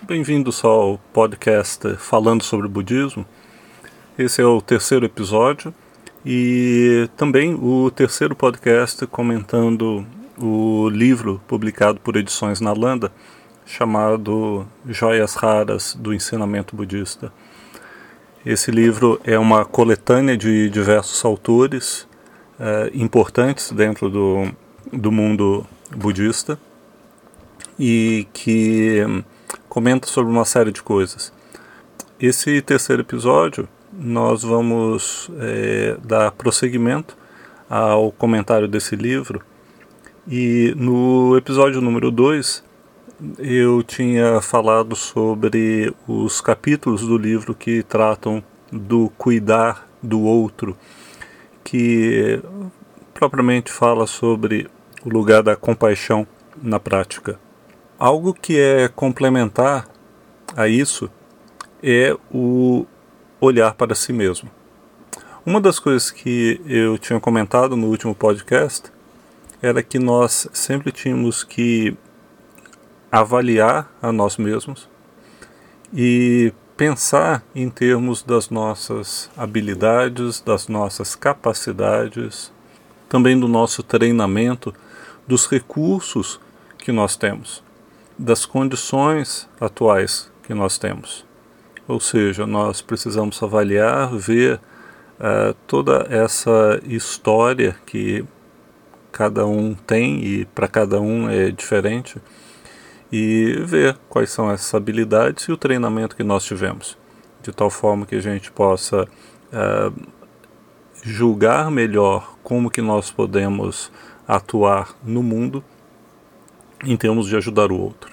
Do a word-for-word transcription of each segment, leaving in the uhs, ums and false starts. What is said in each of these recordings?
Bem-vindos ao podcast Falando sobre o Budismo. Esse é o terceiro episódio e também o terceiro podcast comentando o livro publicado por Edições Nalanda, chamado Joias Raras do Ensinamento Budista. Esse livro é uma coletânea de diversos autores eh, importantes dentro do, do mundo budista e que comenta sobre uma série de coisas. Esse terceiro episódio nós vamos é, dar prosseguimento ao comentário desse livro, e no episódio número dois eu tinha falado sobre os capítulos do livro que tratam do cuidar do outro, que propriamente fala sobre o lugar da compaixão na prática. Algo que é complementar a isso é o olhar para si mesmo. Uma das coisas que eu tinha comentado no último podcast era que nós sempre tínhamos que avaliar a nós mesmos e pensar em termos das nossas habilidades, das nossas capacidades, também do nosso treinamento, dos recursos que nós temos, das condições atuais que nós temos. Ou seja, nós precisamos avaliar, ver uh, toda essa história que cada um tem e para cada um é diferente, e ver quais são essas habilidades e o treinamento que nós tivemos, de tal forma que a gente possa uh, julgar melhor como que nós podemos atuar no mundo em termos de ajudar o outro.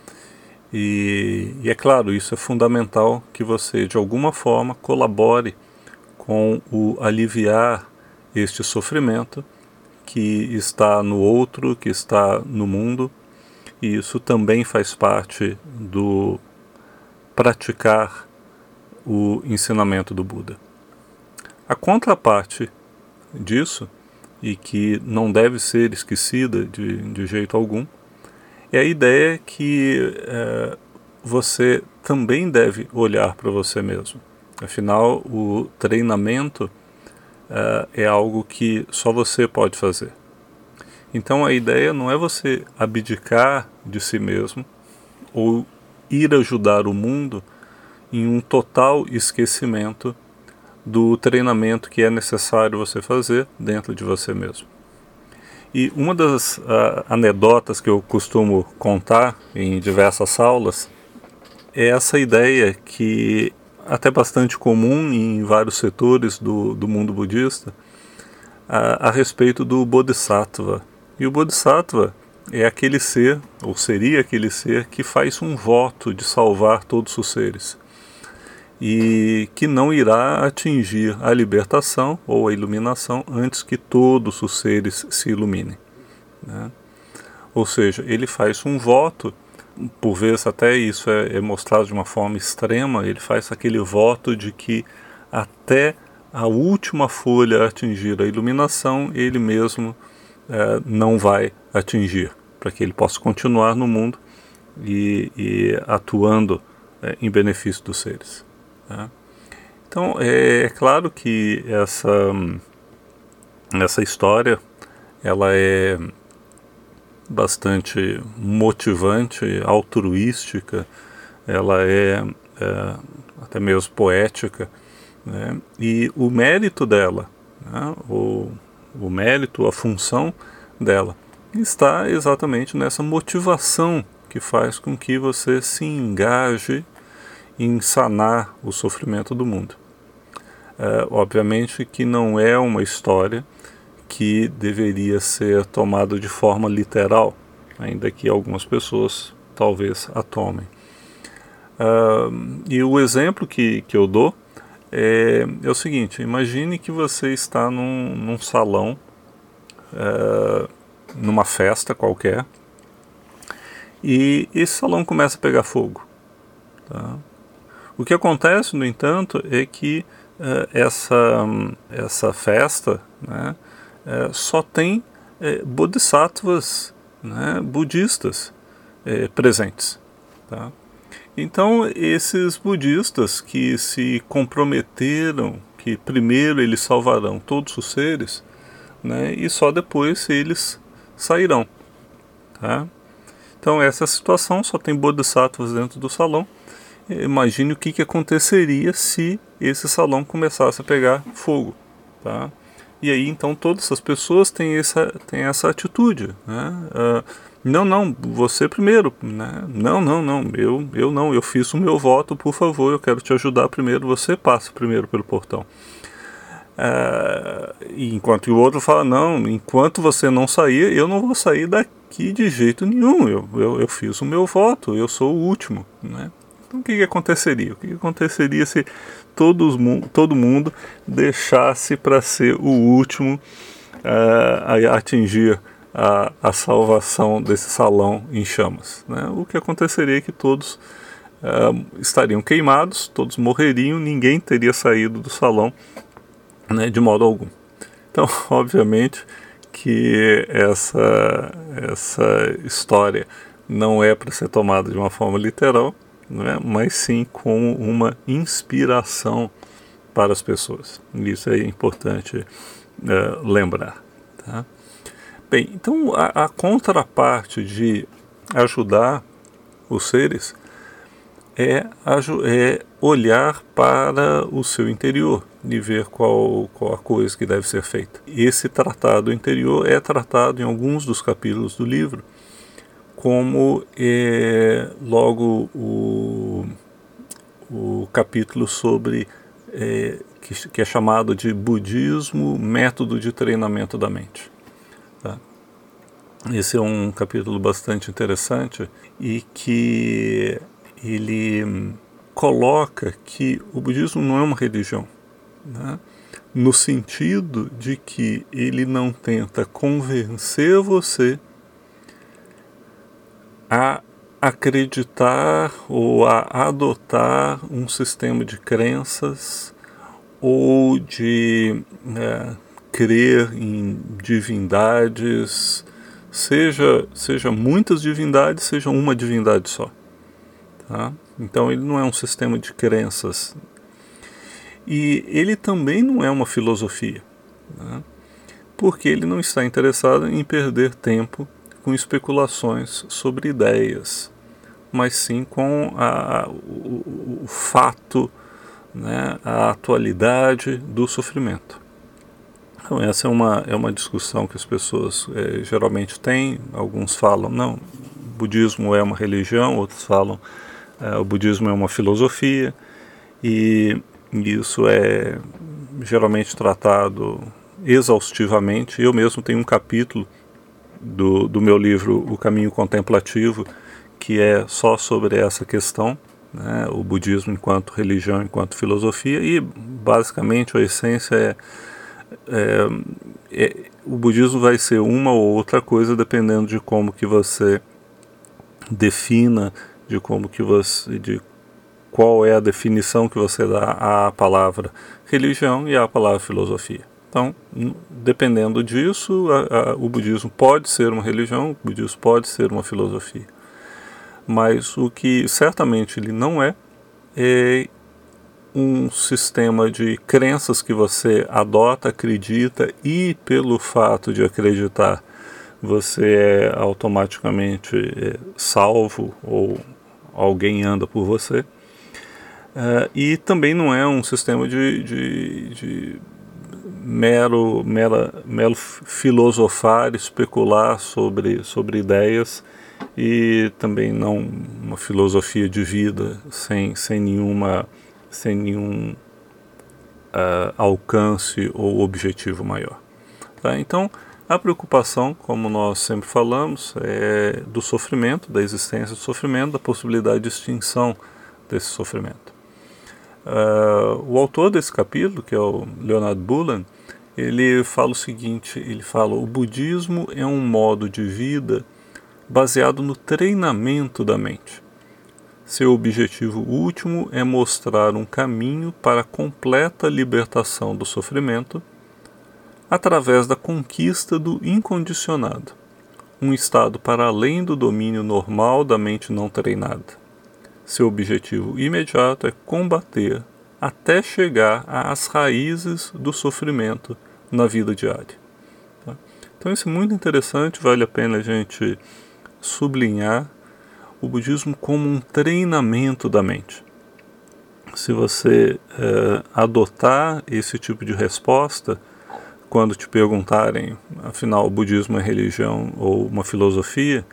E, e é claro, isso é fundamental, que você de alguma forma colabore com o aliviar este sofrimento que está no outro, que está no mundo, e isso também faz parte do praticar o ensinamento do Buda. A contraparte disso, e que não deve ser esquecida de, de jeito algum, é a ideia que é, você também deve olhar para você mesmo. Afinal, o treinamento é, é algo que só você pode fazer. Então a ideia não é você abdicar de si mesmo ou ir ajudar o mundo em um total esquecimento do treinamento que é necessário você fazer dentro de você mesmo. E uma das uh, anedotas que eu costumo contar em diversas aulas é essa ideia, que até bastante comum em vários setores do, do mundo budista, uh, a respeito do Bodhisattva. E o Bodhisattva é aquele ser, ou seria aquele ser, que faz um voto de salvar todos os seres e que não irá atingir a libertação ou a iluminação antes que todos os seres se iluminem, né? Ou seja, ele faz um voto, por vezes até isso é, é mostrado de uma forma extrema, ele faz aquele voto de que até a última folha atingir a iluminação, ele mesmo é, não vai atingir, para que ele possa continuar no mundo e, e atuando é, em benefício dos seres. Então é, é claro que essa, essa história ela é bastante motivante, altruística, ela é, é até mesmo poética, né? E o mérito dela, né? o, o mérito, a função dela está exatamente nessa motivação que faz com que você se engaje em sanar o sofrimento do mundo. É, obviamente que não é uma história que deveria ser tomada de forma literal, ainda que algumas pessoas talvez a tomem. Uh, e o exemplo que, que eu dou é, é o seguinte: imagine que você está num, num salão, uh, numa festa qualquer, e esse salão começa a pegar fogo, tá? O que acontece, no entanto, é que uh, essa, essa festa, né, uh, só tem uh, bodhisattvas, né, budistas uh, presentes, tá? Então, esses budistas que se comprometeram que primeiro eles salvarão todos os seres, né, e só depois eles sairão. Tá? Então, essa situação, só tem bodhisattvas dentro do salão. Imagine o que, que aconteceria se esse salão começasse a pegar fogo. Tá? E aí, então, todas as pessoas têm essa, têm essa atitude. Né? Uh, não, não, você primeiro. Né? Não, não, não, eu, eu não, eu fiz o meu voto, por favor, eu quero te ajudar primeiro, você passa primeiro pelo portão. Uh, enquanto o outro fala, não, enquanto você não sair, eu não vou sair daqui de jeito nenhum, eu, eu, eu fiz o meu voto, eu sou o último. Né? Então, o que, que aconteceria? O que, que aconteceria se todos, todo mundo deixasse para ser o último uh, a atingir a, a salvação desse salão em chamas? Né? O que aconteceria é que todos uh, estariam queimados, todos morreriam, ninguém teria saído do salão, né, de modo algum. Então, obviamente que essa, essa história não é para ser tomada de uma forma literal, né, mas sim como uma inspiração para as pessoas. Isso é importante uh, lembrar. Tá? Bem, então a, a contraparte de ajudar os seres é, é olhar para o seu interior e ver qual, qual a coisa que deve ser feita. Esse tratado interior é tratado em alguns dos capítulos do livro, como é, logo o, o capítulo sobre, é, que, que é chamado de Budismo, Método de Treinamento da Mente. Tá? Esse é um capítulo bastante interessante e que ele coloca que o budismo não é uma religião, né? No sentido de que ele não tenta convencer você a acreditar ou a adotar um sistema de crenças ou de é, crer em divindades, seja, seja muitas divindades, seja uma divindade só. Tá? Então ele não é um sistema de crenças. E ele também não é uma filosofia, né? Porque ele não está interessado em perder tempo com especulações sobre ideias, mas sim com a, o, o fato, né, a atualidade do sofrimento. Então essa é uma, é uma discussão que as pessoas é, geralmente têm. Alguns falam, não, o budismo é uma religião, outros falam, é, o budismo é uma filosofia, e isso é geralmente tratado exaustivamente. Eu mesmo tenho um capítulo do, do meu livro O Caminho Contemplativo que é só sobre essa questão, né, o budismo enquanto religião, enquanto filosofia, e basicamente a essência é, é, é o budismo vai ser uma ou outra coisa dependendo de como que você defina, de como que você, de qual é a definição que você dá à palavra religião e à palavra filosofia. Então, dependendo disso, a, a, o budismo pode ser uma religião, o budismo pode ser uma filosofia. Mas o que certamente ele não é, é um sistema de crenças que você adota, acredita, e pelo fato de acreditar, você é automaticamente é, salvo ou alguém anda por você. Uh, e também não é um sistema de, de, de mero, mera, mero filosofar, especular sobre, sobre ideias, e também não uma filosofia de vida sem, sem, nenhuma, sem nenhum uh, alcance ou objetivo maior. Tá? Então, a preocupação, como nós sempre falamos, é do sofrimento, da existência do sofrimento, da possibilidade de extinção desse sofrimento. Uh, o autor desse capítulo, que é o Leonard Boland, ele fala o seguinte, ele fala: o budismo é um modo de vida baseado no treinamento da mente. Seu objetivo último é mostrar um caminho para a completa libertação do sofrimento através da conquista do incondicionado, um estado para além do domínio normal da mente não treinada. seu objetivo imediato é combater até chegar às raízes do sofrimento na vida diária. Tá? Então isso é muito interessante, vale a pena a gente sublinhar o budismo como um treinamento da mente. Se você é, adotar esse tipo de resposta, quando te perguntarem, afinal, o budismo é religião ou uma filosofia,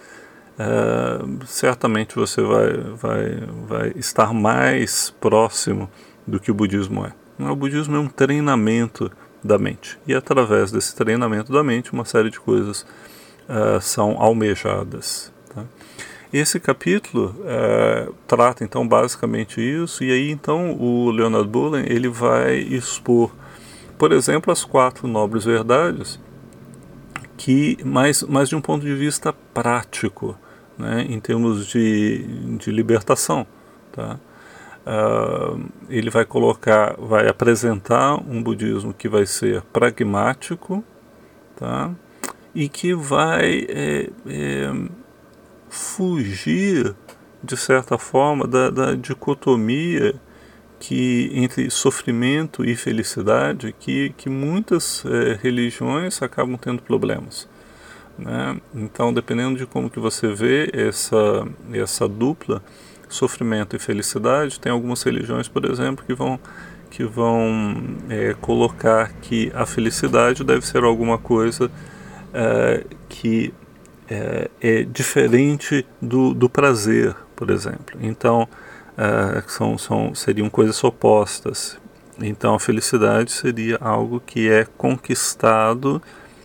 é, certamente você vai, vai, vai estar mais próximo do que o budismo é. O budismo é um treinamento da mente. E através desse treinamento da mente, uma série de coisas uh, são almejadas. Tá? Esse capítulo uh, trata, então, basicamente isso. E aí, então, o Leonard Bolen ele vai expor, por exemplo, as quatro nobres verdades, que, mais, mais de um ponto de vista prático, né, em termos de, de libertação. Tá? Uh, ele vai colocar, vai apresentar um budismo que vai ser pragmático, tá? E que vai é, é, fugir, de certa forma, da, da dicotomia que, entre sofrimento e felicidade que, que muitas é, religiões acabam tendo problemas. Né? Então, dependendo de como que você vê essa, essa dupla, sofrimento e felicidade, tem algumas religiões, por exemplo, que vão, que vão é, colocar que a felicidade deve ser alguma coisa é, que é, é diferente do, do prazer, por exemplo. Então, é, são, são, seriam coisas opostas. Então, a felicidade seria algo que é conquistado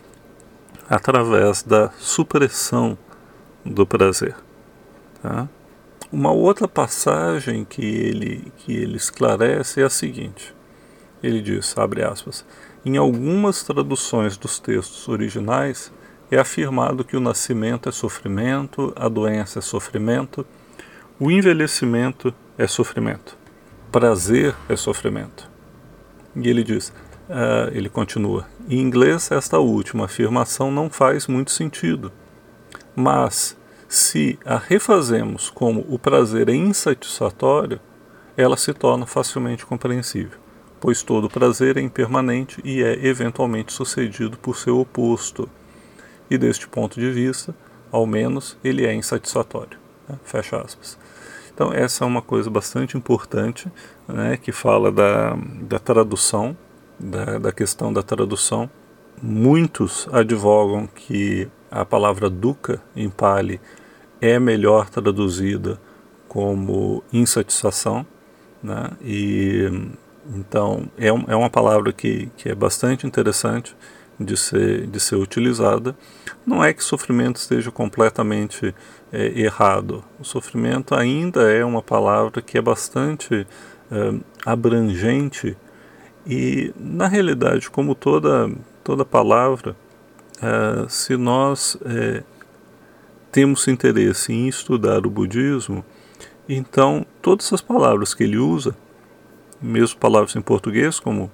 através da supressão do prazer. Tá? Uma outra passagem que ele, que ele esclarece é a seguinte. Ele diz, abre aspas, em algumas traduções dos textos originais é afirmado que o nascimento é sofrimento, a doença é sofrimento, o envelhecimento é sofrimento, prazer é sofrimento. E ele diz, uh, ele continua, em inglês esta última afirmação não faz muito sentido, mas se a refazemos como o prazer é insatisfatório, ela se torna facilmente compreensível, pois todo prazer é impermanente e é eventualmente sucedido por seu oposto. E deste ponto de vista, ao menos, ele é insatisfatório. Né? Fecha aspas. Então essa é uma coisa bastante importante, né, que fala da, da tradução, da, da questão da tradução. Muitos advogam que a palavra dukkha em Pali é melhor traduzida como insatisfação, né? E então é, um, é uma palavra que, que é bastante interessante de ser, de ser utilizada. Não é que sofrimento esteja completamente é, errado. O sofrimento ainda é uma palavra que é bastante é, abrangente e, na realidade, como toda, toda palavra, é, se nós é, temos interesse em estudar o budismo, então todas as palavras que ele usa, mesmo palavras em português como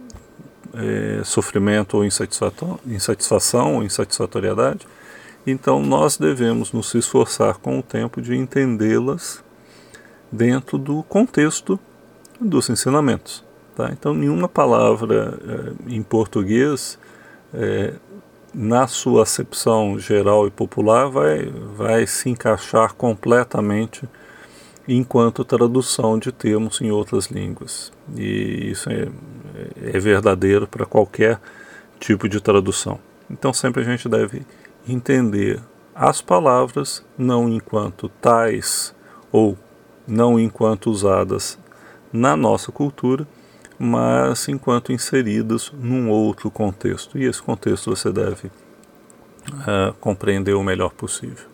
é, sofrimento ou insatisfação, insatisfação ou insatisfatoriedade, então nós devemos nos esforçar com o tempo de entendê-las dentro do contexto dos ensinamentos. Tá? Então nenhuma palavra é, em português é, na sua acepção geral e popular, vai, vai se encaixar completamente enquanto tradução de termos em outras línguas. E isso é, é verdadeiro para qualquer tipo de tradução. Então sempre a gente deve entender as palavras não enquanto tais ou não enquanto usadas na nossa cultura, mas enquanto inseridas num outro contexto. E esse contexto você deve uh, compreender o melhor possível.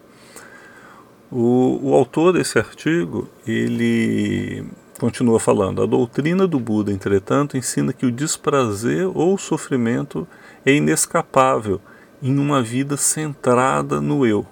O, o autor desse artigo, ele continua falando, a doutrina do Buda, entretanto, ensina que o desprazer ou o sofrimento é inescapável em uma vida centrada no eu.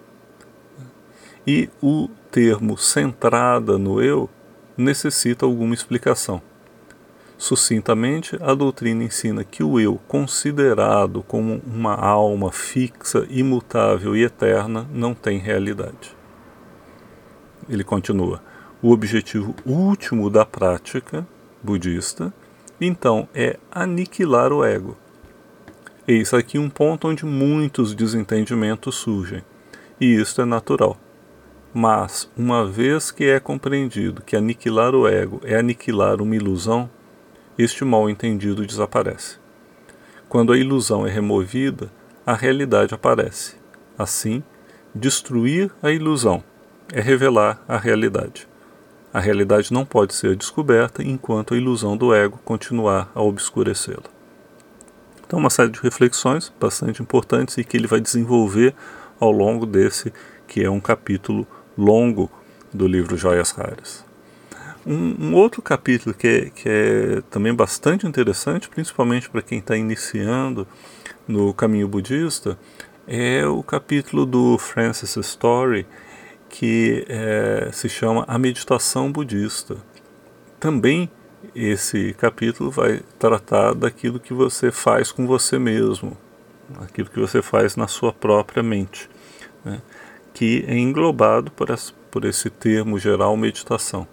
E o termo centrada no eu necessita alguma explicação. Sucintamente, a doutrina ensina que o eu, considerado como uma alma fixa, imutável e eterna, não tem realidade. Ele continua, o objetivo último da prática budista, então é aniquilar o ego. Eis aqui um ponto onde muitos desentendimentos surgem, e isto é natural. Mas, uma vez que é compreendido que aniquilar o ego é aniquilar uma ilusão, este mal entendido desaparece. Quando a ilusão é removida, a realidade aparece. Assim, destruir a ilusão é revelar a realidade. A realidade não pode ser descoberta enquanto a ilusão do ego continuar a obscurecê-la. Então, uma série de reflexões bastante importantes e que ele vai desenvolver ao longo desse, que é um capítulo longo do livro Joias Raras. Um, um outro capítulo que é, que é também bastante interessante, principalmente para quem está iniciando no caminho budista, é o capítulo do Francis Story, que é, se chama A Meditação Budista. Também esse capítulo vai tratar daquilo que você faz com você mesmo, aquilo que você faz na sua própria mente, né? Que é englobado por esse, por esse termo geral, meditação.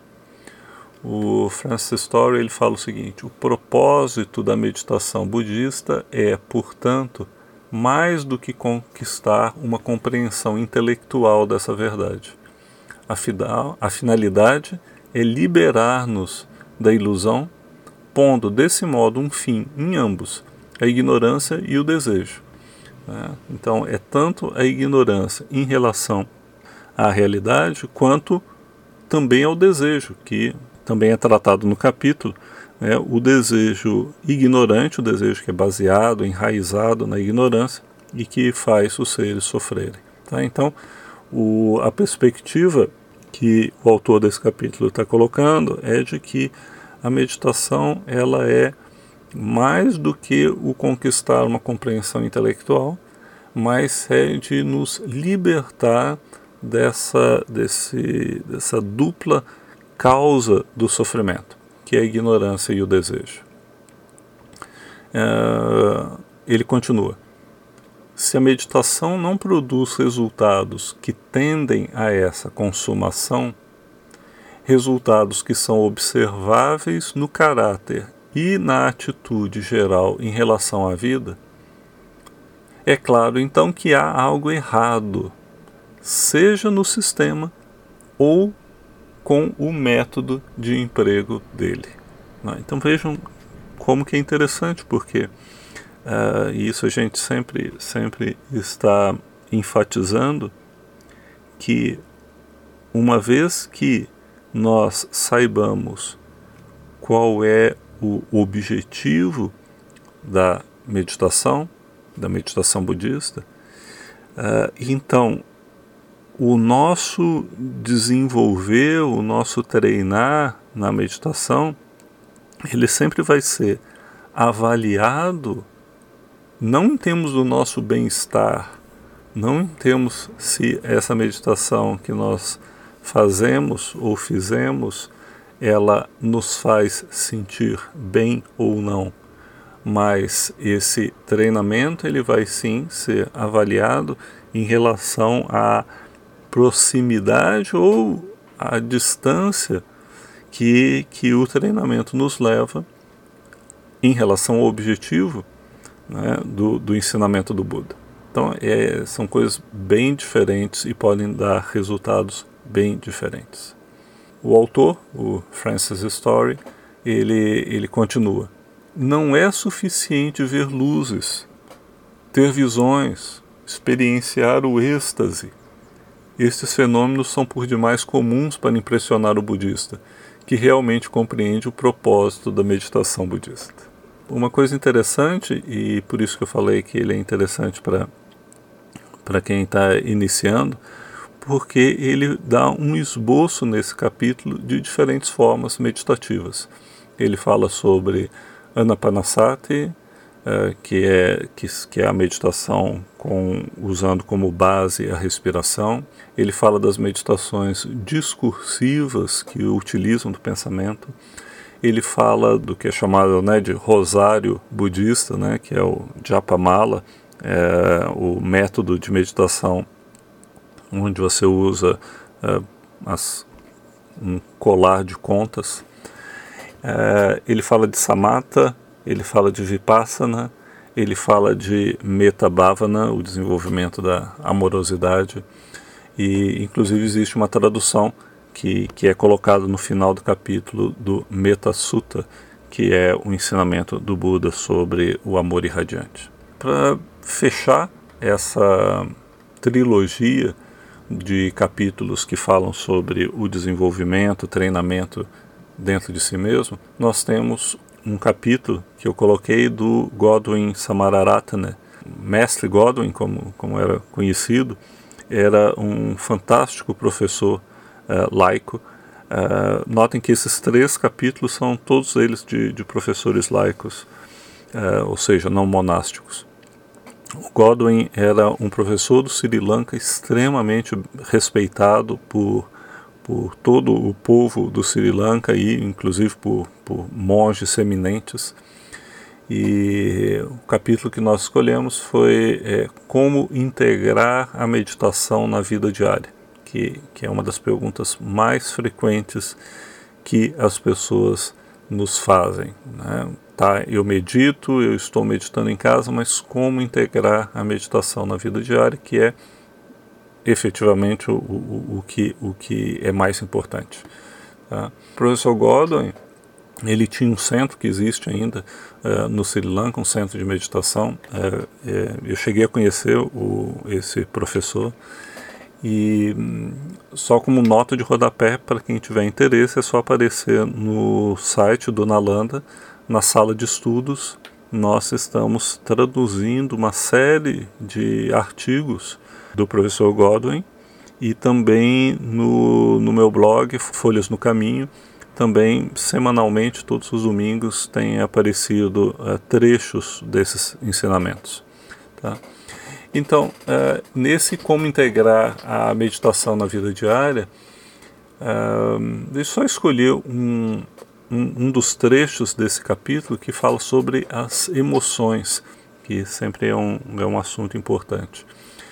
O Francis Story ele fala o seguinte: o propósito da meditação budista é, portanto, mais do que conquistar uma compreensão intelectual dessa verdade. Afinal, a finalidade é liberar-nos da ilusão, pondo desse modo um fim em ambos, a ignorância e o desejo. Então, é tanto a ignorância em relação à realidade, quanto também ao desejo, que também é tratado no capítulo, né? O desejo ignorante, o desejo que é baseado, enraizado na ignorância e que faz os seres sofrerem. Tá? Então, o, a perspectiva que o autor desse capítulo está colocando é de que a meditação ela é mais do que o conquistar uma compreensão intelectual, mas é de nos libertar dessa, desse, dessa dupla causa do sofrimento, que é a ignorância e o desejo. É, ele continua: se a meditação não produz resultados que tendem a essa consumação, resultados que são observáveis no caráter e na atitude geral em relação à vida, é claro então que há algo errado, seja no sistema ou com o método de emprego dele. Então vejam como que é interessante, porque uh, isso a gente sempre, sempre está enfatizando, que uma vez que nós saibamos qual é o objetivo da meditação, da meditação budista, uh, então o nosso desenvolver, o nosso treinar na meditação, ele sempre vai ser avaliado não em termos do nosso bem-estar, não em termos se essa meditação que nós fazemos ou fizemos, ela nos faz sentir bem ou não, mas esse treinamento ele vai sim ser avaliado em relação à proximidade ou à distância que, que o treinamento nos leva em relação ao objetivo, né, do, do ensinamento do Buda. Então é, são coisas bem diferentes e podem dar resultados bem diferentes. O autor, o Francis Story, ele, ele continua: não é suficiente ver luzes, ter visões, experienciar o êxtase. Estes fenômenos são por demais comuns para impressionar o budista, que realmente compreende o propósito da meditação budista. Uma coisa interessante, e por isso que eu falei que ele é interessante para para quem está iniciando, porque ele dá um esboço nesse capítulo de diferentes formas meditativas. Ele fala sobre Anapanasati, Uh, que, é, que, que é a meditação com, usando como base a respiração. Ele fala das meditações discursivas que utilizam do pensamento. Ele fala do que é chamado, né, de rosário budista, né, que é o Japamala, é, o método de meditação onde você usa uh, as, um colar de contas. É, ele fala de samatha, ele fala de vipassana, ele fala de metta bhavana, o desenvolvimento da amorosidade, e inclusive existe uma tradução que, que é colocada no final do capítulo do Metta Sutta, que é o ensinamento do Buda sobre o amor irradiante. Para fechar essa trilogia de capítulos que falam sobre o desenvolvimento, o treinamento dentro de si mesmo, nós temos um capítulo que eu coloquei do Godwin Samararatne. Mestre Godwin, como, como era conhecido, era um fantástico professor uh, laico. Uh, notem que esses três capítulos são todos eles de, de professores laicos, uh, ou seja, não monásticos. O Godwin era um professor do Sri Lanka extremamente respeitado por, por todo o povo do Sri Lanka e inclusive por, por monges eminentes. E o capítulo que nós escolhemos foi é, como integrar a meditação na vida diária, que, que é uma das perguntas mais frequentes que as pessoas nos fazem, né? Tá, eu medito, eu estou meditando em casa, mas como integrar a meditação na vida diária, que é efetivamente o, o, o, que, o que é mais importante. Tá? O professor Godwin, ele tinha um centro que existe ainda uh, no Sri Lanka, um centro de meditação. Uh, é, eu cheguei a conhecer o, esse professor e hum, só como nota de rodapé, para quem tiver interesse, é só aparecer no site do Nalanda, na sala de estudos. Nós estamos traduzindo uma série de artigos do professor Godwin e também no, no meu blog, Folhas no Caminho, também semanalmente, todos os domingos, tem aparecido uh, trechos desses ensinamentos. Tá? Então, uh, nesse como integrar a meditação na vida diária, uh, eu só escolhi um, um, um dos trechos desse capítulo que fala sobre as emoções, que sempre é um, é um assunto importante.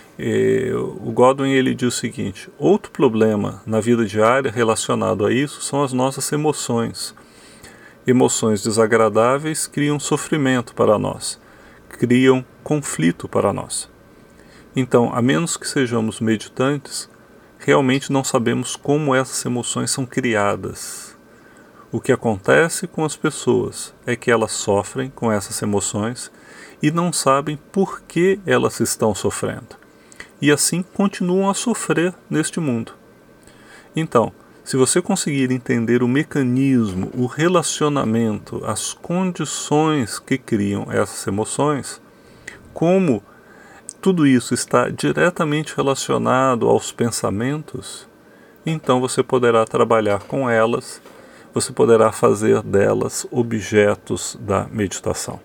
E o Godwin, ele diz o seguinte: outro problema na vida diária relacionado a isso são as nossas emoções. Emoções desagradáveis criam sofrimento para nós, criam conflito para nós. Então, a menos que sejamos meditantes, realmente não sabemos como essas emoções são criadas. O que acontece com as pessoas é que elas sofrem com essas emoções e não sabem por que elas estão sofrendo. E assim continuam a sofrer neste mundo. Então, se você conseguir entender o mecanismo, o relacionamento, as condições que criam essas emoções, como tudo isso está diretamente relacionado aos pensamentos, então você poderá trabalhar com elas, você poderá fazer delas objetos da meditação.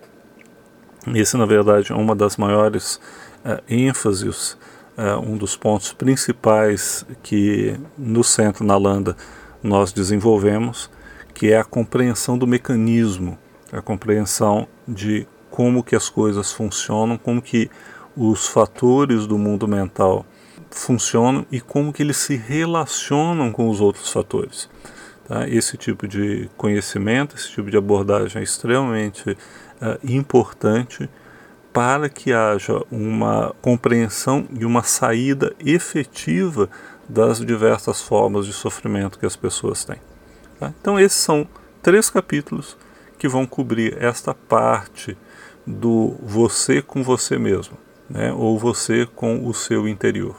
Esse, na verdade, é uma das maiores uh, ênfases, Uh, um dos pontos principais que no Centro Nalanda nós desenvolvemos, que é a compreensão do mecanismo, a compreensão de como que as coisas funcionam, como que os fatores do mundo mental funcionam e como que eles se relacionam com os outros fatores. Tá? Esse tipo de conhecimento, esse tipo de abordagem é extremamente uh, importante para que haja uma compreensão e uma saída efetiva das diversas formas de sofrimento que as pessoas têm. Tá? Então esses são três capítulos que vão cobrir esta parte do você com você mesmo, né? Ou você com o seu interior.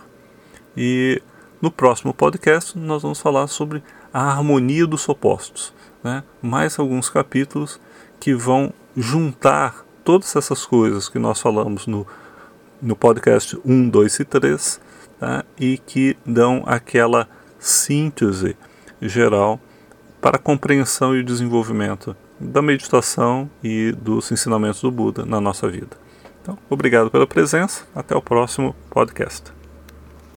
E no próximo podcast nós vamos falar sobre a harmonia dos opostos, né? Mais alguns capítulos que vão juntar todas essas coisas que nós falamos no, no podcast um, dois e três, tá? E que dão aquela síntese geral para a compreensão e o desenvolvimento da meditação e dos ensinamentos do Buda na nossa vida. Então, obrigado pela presença, até o próximo podcast.